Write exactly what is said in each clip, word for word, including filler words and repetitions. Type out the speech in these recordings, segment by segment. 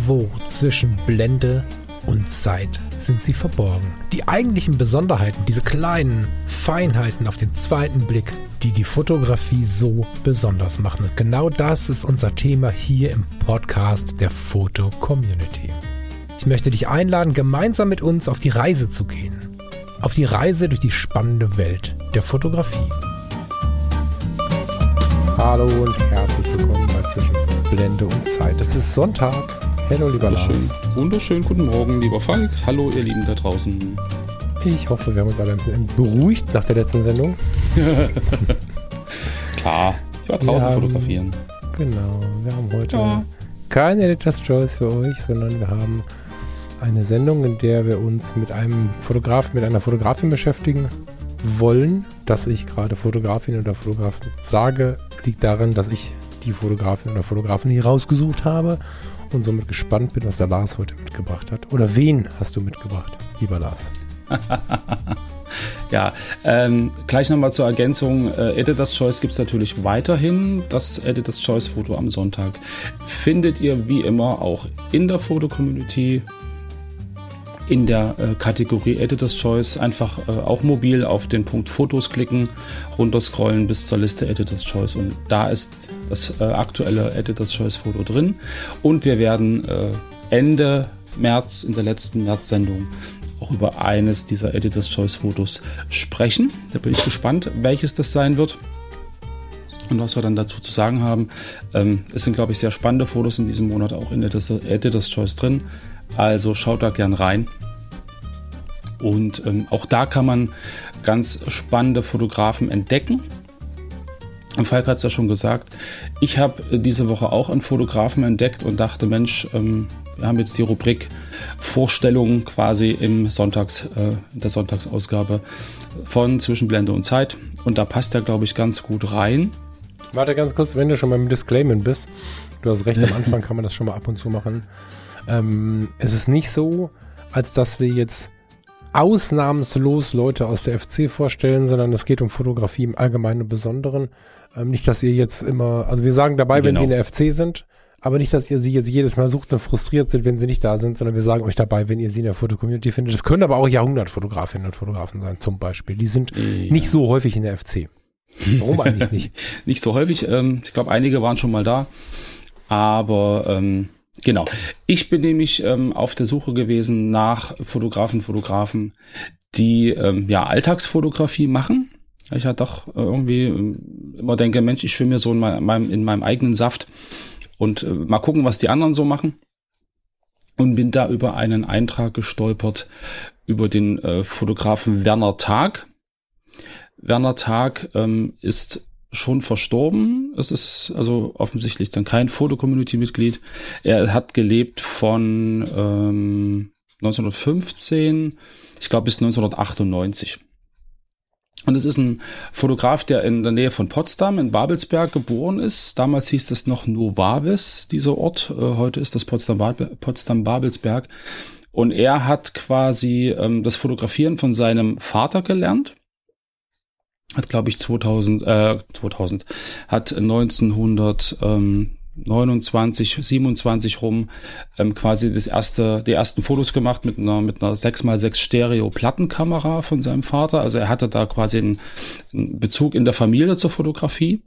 Irgendwo zwischen Blende und Zeit sind sie verborgen. Die eigentlichen Besonderheiten, diese kleinen Feinheiten auf den zweiten Blick, die die Fotografie so besonders machen. Und genau das ist unser Thema hier im Podcast der Foto Community. Ich möchte dich einladen, gemeinsam mit uns auf die Reise zu gehen. Auf die Reise durch die spannende Welt der Fotografie. Hallo und herzlich willkommen bei Zwischen Blende und Zeit. Es ist Sonntag. Hallo, lieber Lars. Wunderschönen guten Morgen, lieber Falk. Hallo, ihr Lieben da draußen. Ich hoffe, wir haben uns alle ein bisschen beruhigt nach der letzten Sendung. Klar, ich war draußen haben, fotografieren. Genau, wir haben heute ja. kein Editor's Choice für euch, sondern wir haben eine Sendung, in der wir uns mit einem Fotograf, mit einer Fotografin beschäftigen wollen. Dass ich gerade Fotografin oder Fotografen sage, liegt darin, dass ich die Fotografin oder Fotografen hier rausgesucht habe und somit gespannt bin, was der Lars heute mitgebracht hat. Oder wen hast du mitgebracht, lieber Lars? Ja, ähm, gleich nochmal zur Ergänzung. Äh, Editor's Choice gibt es natürlich weiterhin. Das Editor's Choice Foto am Sonntag findet ihr wie immer auch in der Foto-Community. In der äh, Kategorie Editor's Choice einfach äh, auch mobil auf den Punkt Fotos klicken, runterscrollen bis zur Liste Editor's Choice und da ist das äh, aktuelle Editor's Choice Foto drin und wir werden äh, Ende März in der letzten März-Sendung auch über eines dieser Editor's Choice Fotos sprechen. Da bin ich gespannt, welches das sein wird und was wir dann dazu zu sagen haben. Ähm, es sind, glaube ich, sehr spannende Fotos in diesem Monat auch in Editor's, Editor's Choice drin. Also schaut da gern rein. Und ähm, auch da kann man ganz spannende Fotografen entdecken. Und Falk hat es ja schon gesagt, ich habe diese Woche auch einen Fotografen entdeckt und dachte, Mensch, ähm, wir haben jetzt die Rubrik Vorstellungen quasi im Sonntags, äh, in der Sonntagsausgabe von Zwischen Blende und Zeit. Und da passt er, glaube ich, ganz gut rein. Warte ganz kurz, wenn du schon beim Disclaimer bist. Du hast recht, am Anfang kann man das schon mal ab und zu machen. Ähm, es ist nicht so, als dass wir jetzt ausnahmslos Leute aus der F C vorstellen, sondern es geht um Fotografie im Allgemeinen und Besonderen. Ähm, nicht, dass ihr jetzt immer, also wir sagen dabei, genau, wenn sie in der F C sind, aber nicht, dass ihr sie jetzt jedes Mal sucht und frustriert sind, wenn sie nicht da sind, sondern wir sagen euch dabei, wenn ihr sie in der Foto-Community findet. Das können aber auch Jahrhundertfotografinnen und Fotografen sein, zum Beispiel. Die sind ja nicht so häufig in der F C. Warum eigentlich nicht? Nicht so häufig. Ähm, ich glaube, einige waren schon mal da, aber ähm genau. Ich bin nämlich ähm, auf der Suche gewesen nach Fotografen, Fotografen, die ähm, ja Alltagsfotografie machen. Ich ja doch äh, irgendwie äh, immer denke, Mensch, ich schwimme mir so in meinem, in meinem eigenen Saft und äh, mal gucken, was die anderen so machen. Und bin da über einen Eintrag gestolpert über den äh, Fotografen Werner Tag. Werner Tag ähm, ist schon verstorben. Es ist also offensichtlich dann kein Foto-Community-Mitglied. Er hat gelebt von ähm, neunzehnhundertfünfzehn, ich glaube bis neunzehnhundertachtundneunzig. Und es ist ein Fotograf, der in der Nähe von Potsdam in Babelsberg geboren ist. Damals hieß es noch Novavis, dieser Ort. Äh, heute ist das Potsdam-Babelsberg. Und er hat quasi ähm, das Fotografieren von seinem Vater gelernt. Hat, glaube ich, zweitausend, äh, zweitausend, hat neunzehnhundertneunundzwanzig, siebenundzwanzig rum ähm, quasi das erste, die ersten Fotos gemacht mit einer mit einer sechs mal sechs Stereo-Plattenkamera von seinem Vater. Also er hatte da quasi einen, einen Bezug in der Familie zur Fotografie.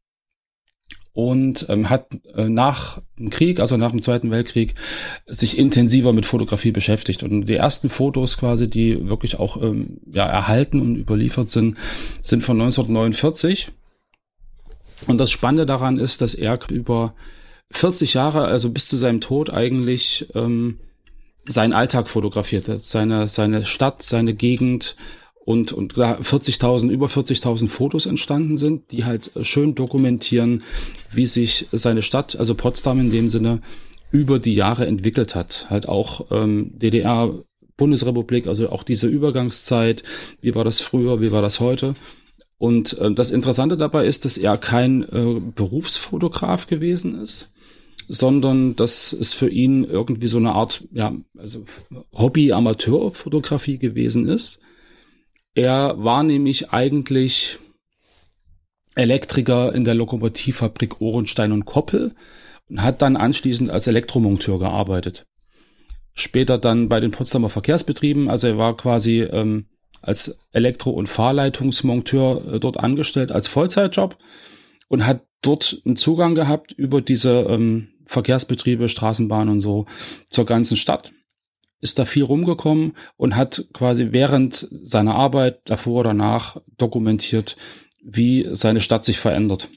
Und ähm, hat äh, nach dem Krieg, also nach dem Zweiten Weltkrieg, sich intensiver mit Fotografie beschäftigt. Und die ersten Fotos quasi, die wirklich auch ähm, ja, erhalten und überliefert sind, sind von neunzehnhundertneunundvierzig. Und das Spannende daran ist, dass er über vierzig Jahre, also bis zu seinem Tod eigentlich, ähm, seinen Alltag fotografiert hat. Seine, seine Stadt, seine Gegend. Und, und da vierzigtausend, über vierzigtausend Fotos entstanden sind, die halt schön dokumentieren, wie sich seine Stadt, also Potsdam in dem Sinne, über die Jahre entwickelt hat. Halt auch ähm, D D R, Bundesrepublik, also auch diese Übergangszeit, wie war das früher, wie war das heute. Und äh, das Interessante dabei ist, dass er kein äh, Berufsfotograf gewesen ist, sondern dass es für ihn irgendwie so eine Art, ja, also Hobby-Amateur-Fotografie gewesen ist. Er war nämlich eigentlich Elektriker in der Lokomotivfabrik Ohrenstein und Koppel und hat dann anschließend als Elektromonteur gearbeitet. Später dann bei den Potsdamer Verkehrsbetrieben, also er war quasi ähm, als Elektro- und Fahrleitungsmonteur äh, dort angestellt als Vollzeitjob und hat dort einen Zugang gehabt über diese ähm, Verkehrsbetriebe, Straßenbahnen und so zur ganzen Stadt. Ist da viel rumgekommen und hat quasi während seiner Arbeit davor oder danach dokumentiert, wie seine Stadt sich verändert.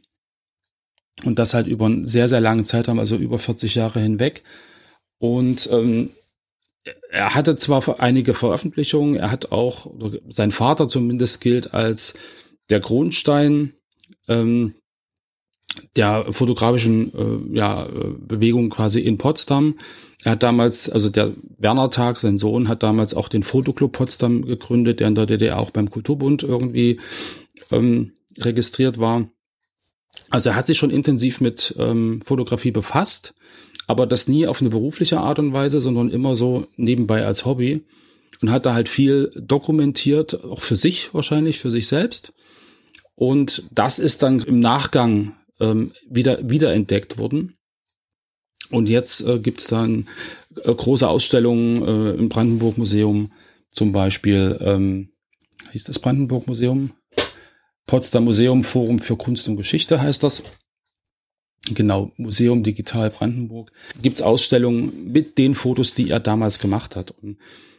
Und das halt über einen sehr, sehr langen Zeitraum, also über vierzig Jahre hinweg. Und ähm, er hatte zwar einige Veröffentlichungen, er hat auch, oder sein Vater zumindest gilt als der Grundstein ähm, der fotografischen äh, ja, Bewegung quasi in Potsdam. Er hat damals, also der Werner Tag, sein Sohn, hat damals auch den Fotoclub Potsdam gegründet, der in der D D R auch beim Kulturbund irgendwie ähm, registriert war. Also er hat sich schon intensiv mit ähm, Fotografie befasst, aber das nie auf eine berufliche Art und Weise, sondern immer so nebenbei als Hobby und hat da halt viel dokumentiert, auch für sich wahrscheinlich, für sich selbst. Und das ist dann im Nachgang ähm, wieder wiederentdeckt worden. Und jetzt äh, gibt's dann äh, große Ausstellungen äh, im Brandenburg-Museum, zum Beispiel, ähm, hieß das Brandenburg-Museum? Potsdam Museum Forum für Kunst und Geschichte heißt das. Genau, Museum Digital Brandenburg. Gibt's Ausstellungen mit den Fotos, die er damals gemacht hat. Und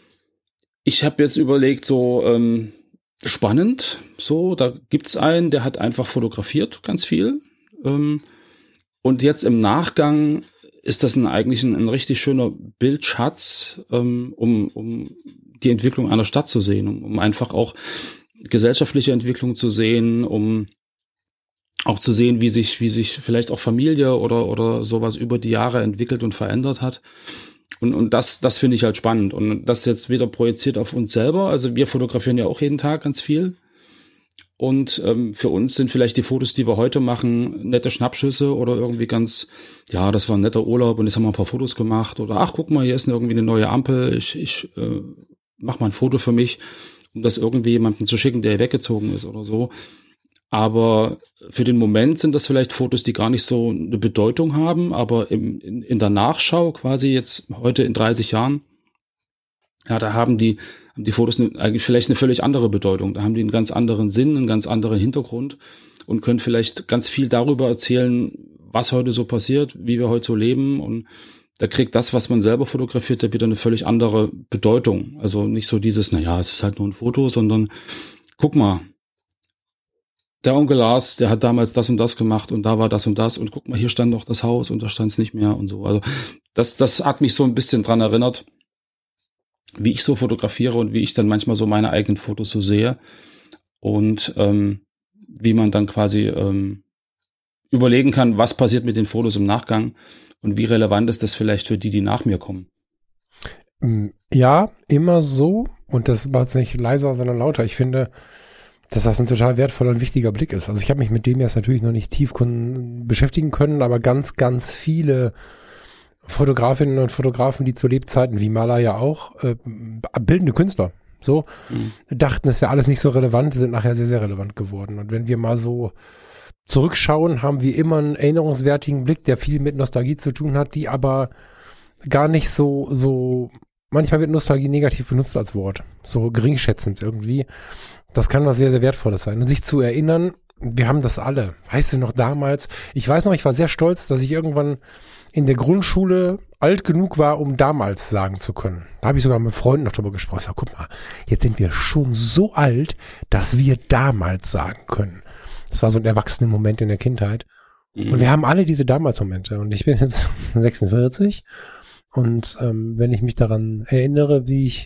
ich habe jetzt überlegt, so ähm, spannend, so, da gibt's einen, der hat einfach fotografiert, ganz viel. Ähm, und jetzt im Nachgang ist das ein, eigentlich ein, ein richtig schöner Bildschatz, ähm, um, um die Entwicklung einer Stadt zu sehen, um, um einfach auch gesellschaftliche Entwicklung zu sehen, um auch zu sehen, wie sich, wie sich vielleicht auch Familie oder, oder sowas über die Jahre entwickelt und verändert hat. Und, und das, das finde ich halt spannend. Und das jetzt wieder projiziert auf uns selber. Also wir fotografieren ja auch jeden Tag ganz viel. Und ähm, für uns sind vielleicht die Fotos, die wir heute machen, nette Schnappschüsse oder irgendwie ganz, ja, das war ein netter Urlaub und jetzt haben wir ein paar Fotos gemacht. Oder ach, guck mal, hier ist irgendwie eine neue Ampel. Ich, ich äh, mach mal ein Foto für mich, um das irgendwie jemandem zu schicken, der weggezogen ist oder so. Aber für den Moment sind das vielleicht Fotos, die gar nicht so eine Bedeutung haben, aber im, in, in der Nachschau quasi jetzt heute in dreißig Jahren, ja, da haben die, haben die Fotos eine, eigentlich vielleicht eine völlig andere Bedeutung. Da haben die einen ganz anderen Sinn, einen ganz anderen Hintergrund und können vielleicht ganz viel darüber erzählen, was heute so passiert, wie wir heute so leben. Und da kriegt das, was man selber fotografiert, ja wieder eine völlig andere Bedeutung. Also nicht so dieses, na ja, es ist halt nur ein Foto, sondern guck mal, der Onkel Lars, der hat damals das und das gemacht und da war das und das und guck mal, hier stand noch das Haus und da stand es nicht mehr und so. Also das, das hat mich so ein bisschen dran erinnert, wie ich so fotografiere und wie ich dann manchmal so meine eigenen Fotos so sehe und ähm, wie man dann quasi ähm, überlegen kann, was passiert mit den Fotos im Nachgang und wie relevant ist das vielleicht für die, die nach mir kommen. Ja, immer so und das war jetzt nicht leiser, sondern lauter. Ich finde, dass das ein total wertvoller und wichtiger Blick ist. Also ich habe mich mit dem jetzt natürlich noch nicht tief kun- beschäftigen können, aber ganz, ganz viele Fotografinnen und Fotografen, die zu Lebzeiten, wie Maler ja auch, äh, bildende Künstler, so, mhm. dachten, es wäre alles nicht so relevant, sind nachher sehr, sehr relevant geworden. Und wenn wir mal so zurückschauen, haben wir immer einen erinnerungswertigen Blick, der viel mit Nostalgie zu tun hat, die aber gar nicht so, so, manchmal wird Nostalgie negativ benutzt als Wort, so geringschätzend irgendwie. Das kann was sehr, sehr Wertvolles sein. Und sich zu erinnern, wir haben das alle. Weißt du noch damals? Ich weiß noch, ich war sehr stolz, dass ich irgendwann in der Grundschule alt genug war, um damals sagen zu können. Da habe ich sogar mit Freunden noch drüber gesprochen. Ich sag, guck mal, jetzt sind wir schon so alt, dass wir damals sagen können. Das war so ein erwachsener Moment in der Kindheit. Mhm. Und wir haben alle diese Damals-Momente. Und ich bin jetzt sechsundvierzig. Und ähm, wenn ich mich daran erinnere, wie ich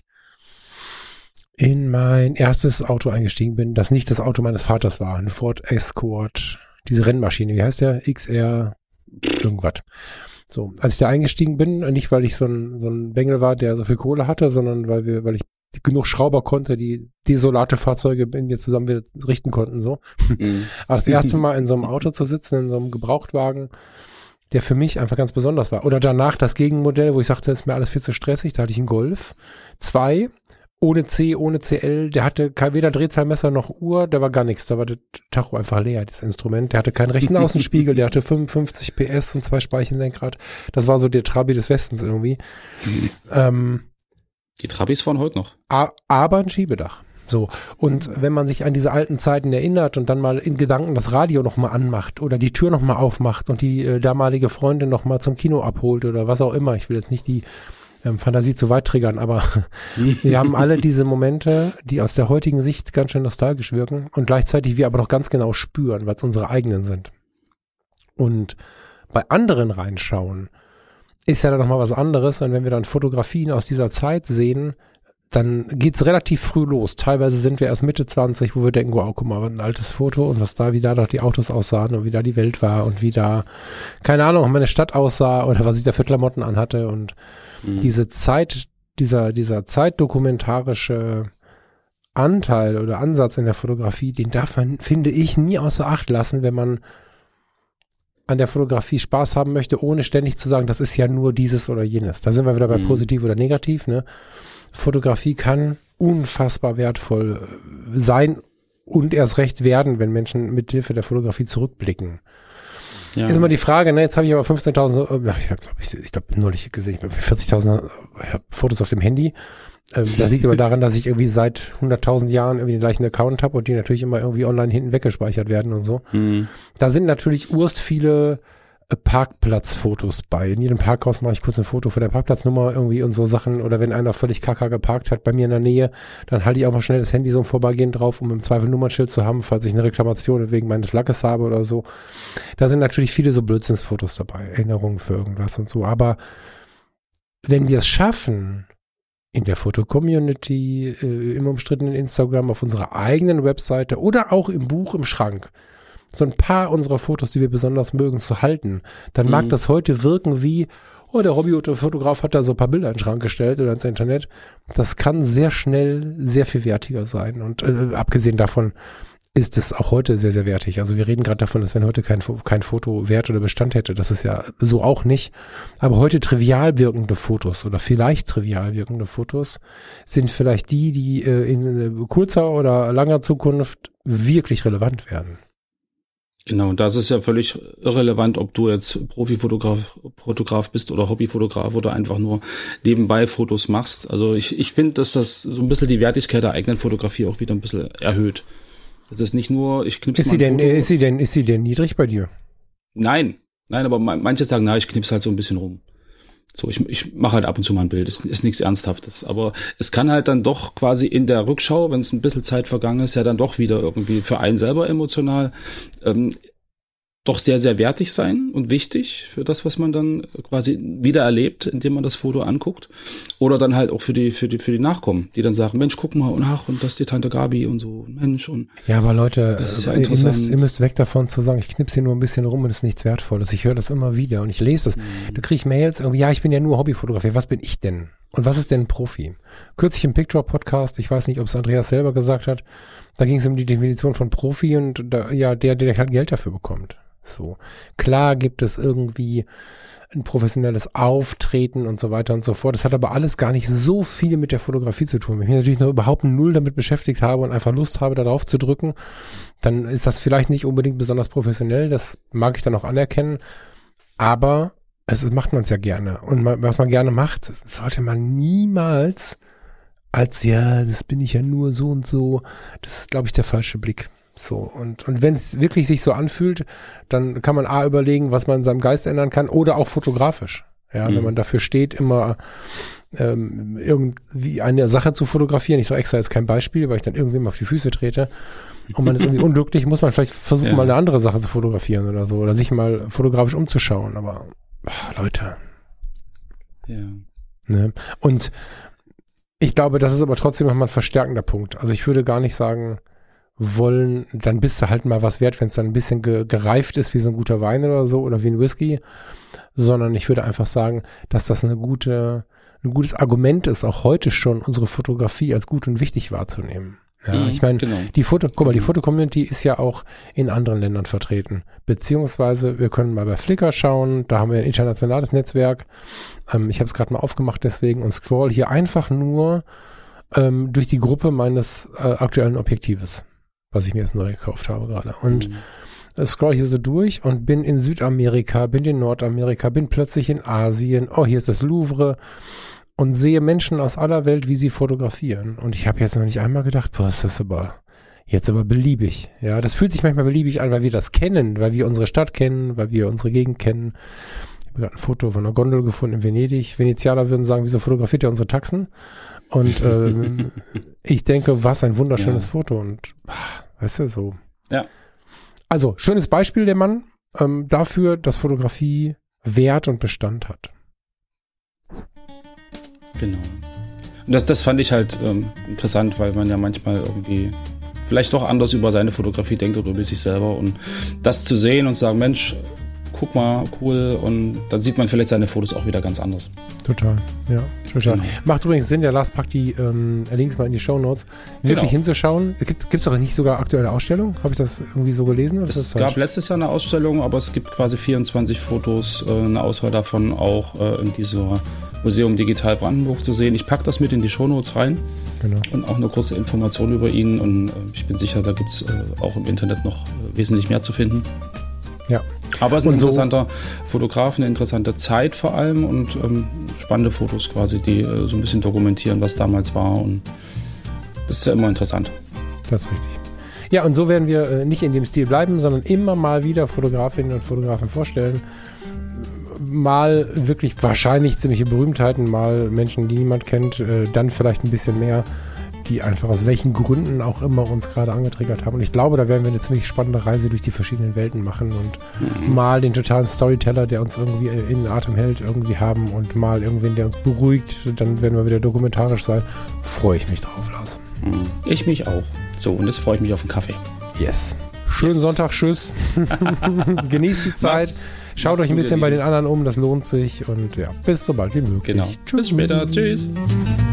in mein erstes Auto eingestiegen bin, das nicht das Auto meines Vaters war, ein Ford Escort, diese Rennmaschine, wie heißt der? X R irgendwas. So, als ich da eingestiegen bin, nicht weil ich so ein so ein Bengel war, der so viel Kohle hatte, sondern weil wir, weil ich genug Schrauber konnte, die desolate Fahrzeuge in mir zusammen wieder richten konnten, so. Mhm. Aber das erste Mal in so einem Auto zu sitzen, in so einem Gebrauchtwagen, der für mich einfach ganz besonders war. Oder danach das Gegenmodell, wo ich sagte, ist mir alles viel zu stressig, da hatte ich einen Golf zwei ohne C, ohne C L, der hatte kein, weder Drehzahlmesser noch Uhr, der war gar nichts, da war das Tacho einfach leer, das Instrument, der hatte keinen rechten Außenspiegel, der hatte fünfundfünfzig P S und zwei Speichenlenkrad, das war so der Trabi des Westens irgendwie. Mhm. Ähm, Die Trabis fahren heute noch. A, aber ein Schiebedach. So, und wenn man sich an diese alten Zeiten erinnert und dann mal in Gedanken das Radio nochmal anmacht oder die Tür nochmal aufmacht und die äh, damalige Freundin nochmal zum Kino abholt oder was auch immer, ich will jetzt nicht die ähm, Fantasie zu weit triggern, aber wir haben alle diese Momente, die aus der heutigen Sicht ganz schön nostalgisch wirken und gleichzeitig wir aber noch ganz genau spüren, weil es unsere eigenen sind. Und bei anderen reinschauen ist ja dann nochmal was anderes, und wenn wir dann Fotografien aus dieser Zeit sehen, dann geht's relativ früh los. Teilweise sind wir erst Mitte zwanzig, wo wir denken, wow, guck mal, ein altes Foto und was da, wie da doch die Autos aussahen und wie da die Welt war und wie da, keine Ahnung, wie meine Stadt aussah oder was ich da für Klamotten anhatte, und mhm. diese Zeit, dieser, dieser zeitdokumentarische Anteil oder Ansatz in der Fotografie, den darf man, finde ich, nie außer Acht lassen, wenn man an der Fotografie Spaß haben möchte, ohne ständig zu sagen, das ist ja nur dieses oder jenes. Da sind wir wieder bei mhm. positiv oder negativ, ne? Fotografie kann unfassbar wertvoll sein und erst recht werden, wenn Menschen mit Hilfe der Fotografie zurückblicken. Ja. Ist immer die Frage, ne, jetzt habe ich aber fünfzehntausend, ich habe glaube ich, ich glaube neulich gesehen, ich habe vierzigtausend Fotos auf dem Handy. Ähm, das liegt aber daran, dass ich irgendwie seit hunderttausend Jahren irgendwie den gleichen Account habe und die natürlich immer irgendwie online hinten weggespeichert werden und so. Mhm. Da sind natürlich urst viele Parkplatzfotos bei. In jedem Parkhaus mache ich kurz ein Foto von der Parkplatznummer irgendwie und so Sachen. Oder wenn einer völlig kacke geparkt hat bei mir in der Nähe, dann halte ich auch mal schnell das Handy so im Vorbeigehen drauf, um im Zweifel ein Nummernschild zu haben, falls ich eine Reklamation wegen meines Lackes habe oder so. Da sind natürlich viele so Blödsinnsfotos dabei, Erinnerungen für irgendwas und so. Aber wenn wir es schaffen, in der Foto-Community, äh, im umstrittenen Instagram, auf unserer eigenen Webseite oder auch im Buch im Schrank, so ein paar unserer Fotos, die wir besonders mögen, zu halten, dann mhm. mag das heute wirken wie, oh, der Hobbyfotograf hat da so ein paar Bilder in den Schrank gestellt oder ins Internet. Das kann sehr schnell sehr viel wertiger sein. Und äh, abgesehen davon ist es auch heute sehr, sehr wertig. Also wir reden gerade davon, dass wenn heute kein, kein Foto Wert oder Bestand hätte, das ist ja so auch nicht. Aber heute trivial wirkende Fotos oder vielleicht trivial wirkende Fotos sind vielleicht die, die äh, in kurzer oder langer Zukunft wirklich relevant werden. Genau, und das ist ja völlig irrelevant, ob du jetzt Profifotograf Fotograf bist oder Hobbyfotograf oder einfach nur nebenbei Fotos machst. Also ich, ich finde, dass das so ein bisschen die Wertigkeit der eigenen Fotografie auch wieder ein bisschen erhöht. Das ist nicht nur, ich knipse ist sie denn, Foto. Ist sie denn, ist sie denn niedrig bei dir? Nein, nein, aber manche sagen, na, ich knipse halt so ein bisschen rum. So, ich, ich mache halt ab und zu mal ein Bild, ist, ist nichts Ernsthaftes. Aber es kann halt dann doch quasi in der Rückschau, wenn es ein bisschen Zeit vergangen ist, ja dann doch wieder irgendwie für einen selber emotional ähm, doch sehr, sehr wertig sein und wichtig für das, was man dann quasi wieder erlebt, indem man das Foto anguckt. Oder dann halt auch für die, für die, für die Nachkommen, die dann sagen, Mensch, guck mal, und ach, und das ist die Tante Gabi und so, Mensch, und. Ja, aber Leute, das ist ja ihr, müsst, ihr müsst weg davon zu sagen, ich knipse hier nur ein bisschen rum und es ist nichts Wertvolles. Ich höre das immer wieder und ich lese das. Mhm. Da kriege ich Mails irgendwie, ja, ich bin ja nur Hobbyfotograf. Was bin ich denn? Und was ist denn ein Profi? Kürzlich im Picture-Podcast, ich weiß nicht, ob es Andreas selber gesagt hat, da ging es um die Definition von Profi und da, ja, der, der halt Geld dafür bekommt. So. Klar gibt es irgendwie ein professionelles Auftreten und so weiter und so fort. Das hat aber alles gar nicht so viel mit der Fotografie zu tun. Wenn ich mich natürlich noch überhaupt null damit beschäftigt habe und einfach Lust habe, da drauf zu drücken, dann ist das vielleicht nicht unbedingt besonders professionell. Das mag ich dann auch anerkennen. Aber es macht man es ja gerne. Und man, was man gerne macht, sollte man niemals als, ja, das bin ich ja nur so und so. Das ist, glaube ich, der falsche Blick. So, und, und wenn es wirklich sich so anfühlt, dann kann man A überlegen, was man in seinem Geist ändern kann, oder auch fotografisch. Ja, mhm. Wenn man dafür steht, immer ähm, irgendwie eine Sache zu fotografieren. Ich sage extra jetzt kein Beispiel, weil ich dann irgendwem auf die Füße trete und man ist irgendwie unglücklich, muss man vielleicht versuchen, ja. mal eine andere Sache zu fotografieren oder so, oder sich mal fotografisch umzuschauen. Aber ach, Leute. Ja. Ne? Und ich glaube, das ist aber trotzdem nochmal ein verstärkender Punkt. Also ich würde gar nicht sagen, wollen, dann bist du halt mal was wert, wenn es dann ein bisschen ge- gereift ist, wie so ein guter Wein oder so, oder wie ein Whisky, sondern ich würde einfach sagen, dass das eine gute, ein gutes Argument ist, auch heute schon unsere Fotografie als gut und wichtig wahrzunehmen. Ja, mhm, ich meine, genau. die Foto, guck mal, die Foto-Community ist ja auch in anderen Ländern vertreten, beziehungsweise wir können mal bei Flickr schauen, da haben wir ein internationales Netzwerk, ähm, ich habe es gerade mal aufgemacht deswegen und scroll hier einfach nur ähm, durch die Gruppe meines äh, aktuellen Objektives, was ich mir jetzt neu gekauft habe gerade. Und mhm. scroll hier so durch und bin in Südamerika, bin in Nordamerika, bin plötzlich in Asien. Oh, hier ist das Louvre. Und sehe Menschen aus aller Welt, wie sie fotografieren. Und ich habe jetzt noch nicht einmal gedacht, boah, ist das aber jetzt aber beliebig. Ja, das fühlt sich manchmal beliebig an, weil wir das kennen, weil wir unsere Stadt kennen, weil wir unsere Gegend kennen. Ich habe gerade ein Foto von einer Gondel gefunden in Venedig. Venezianer würden sagen, wieso fotografiert ihr unsere Taxen? Und ähm, ich denke, was ein wunderschönes ja. Foto. Und weißt du, so. Ja. Also, schönes Beispiel, der Mann, ähm, dafür, dass Fotografie Wert und Bestand hat. Genau. Und das, das fand ich halt ähm, interessant, weil man ja manchmal irgendwie vielleicht doch anders über seine Fotografie denkt oder über sich selber. Und das zu sehen und zu sagen, Mensch, guck mal, cool. Und dann sieht man vielleicht seine Fotos auch wieder ganz anders. Total, ja. Total. Genau. Macht übrigens Sinn, der Lars packt die ähm, Links mal in die Shownotes, wirklich genau. hinzuschauen. Gibt es doch nicht sogar aktuelle Ausstellungen? Habe ich das irgendwie so gelesen? Oder es gab letztes Jahr eine Ausstellung, aber es gibt quasi vierundzwanzig Fotos, äh, eine Auswahl davon auch äh, in dieser Museum Digital Brandenburg zu sehen. Ich packe das mit in die Shownotes rein genau. und auch eine kurze Information über ihn. Und äh, ich bin sicher, da gibt es äh, auch im Internet noch äh, wesentlich mehr zu finden. Ja. Aber es ist ein und interessanter so Fotograf, eine interessante Zeit vor allem und ähm, spannende Fotos quasi, die äh, so ein bisschen dokumentieren, was damals war. Und das ist ja immer interessant. Das ist richtig. Ja, und so werden wir äh, nicht in dem Stil bleiben, sondern immer mal wieder Fotografinnen und Fotografen vorstellen. Mal wirklich wahrscheinlich ziemliche Berühmtheiten, mal Menschen, die niemand kennt, äh, dann vielleicht ein bisschen mehr, die einfach aus welchen Gründen auch immer uns gerade angetriggert haben. Und ich glaube, da werden wir eine ziemlich spannende Reise durch die verschiedenen Welten machen und mhm. mal den totalen Storyteller, der uns irgendwie in den Atem hält, irgendwie haben und mal irgendwen, der uns beruhigt. Dann werden wir wieder dokumentarisch sein. Freue ich mich drauf, Lars. Ich mich auch. So, und jetzt freue ich mich auf den Kaffee. Yes. Schönen yes. Sonntag, tschüss. Genießt die Zeit. Macht's, Schaut macht's euch ein bisschen bei den anderen um, das lohnt sich. Und ja, bis so bald wie möglich. Genau. Tschüss. Bis später. Tschüss.